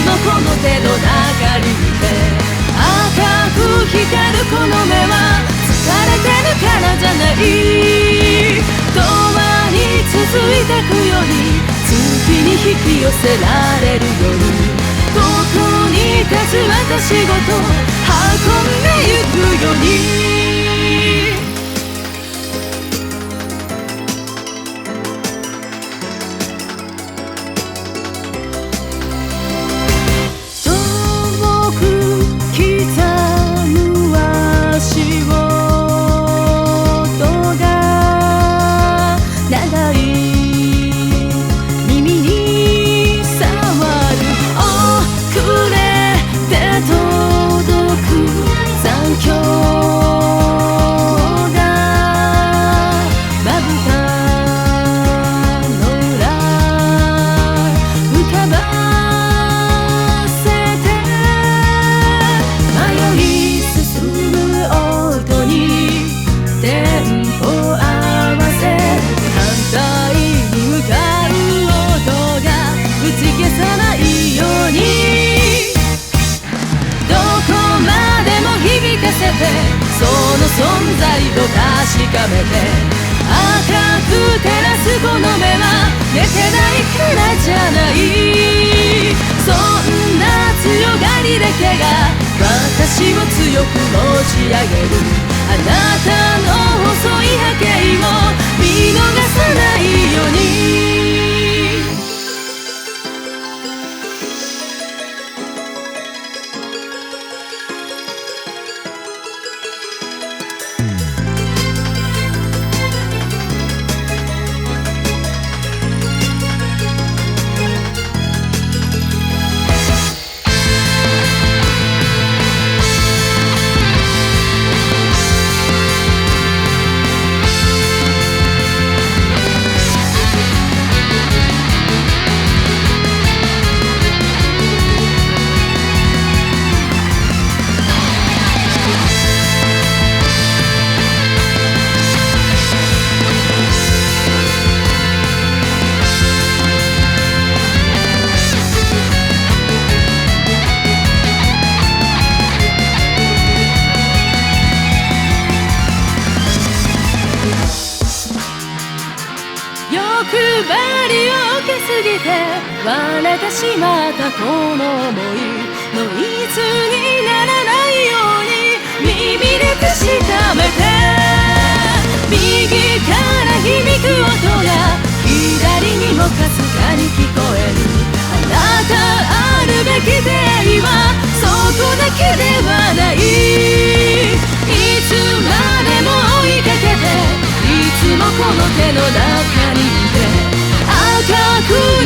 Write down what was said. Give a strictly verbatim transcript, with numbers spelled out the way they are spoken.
もこの手の中にいて、赤く光るこの目は疲れてるからじゃない。永遠に続いてくより、月に引き寄せられるより、どこに立つ私ごと運んでゆくように。その存在を確かめて、赤く照らすこの目は寝てないからじゃない。そんな強がりだけが私を強く持ち上げる。あなたの細い波形を見逃さないように。欲張りを受けすぎて割れてしまったこの想い、ノイズにならないように耳で確かめて、右から響く音が左にもかすかに聞こえる。あなたあるべき出会いはそこだけではない。いつまでも追いかけて、いつもこの手の中にいて、赤く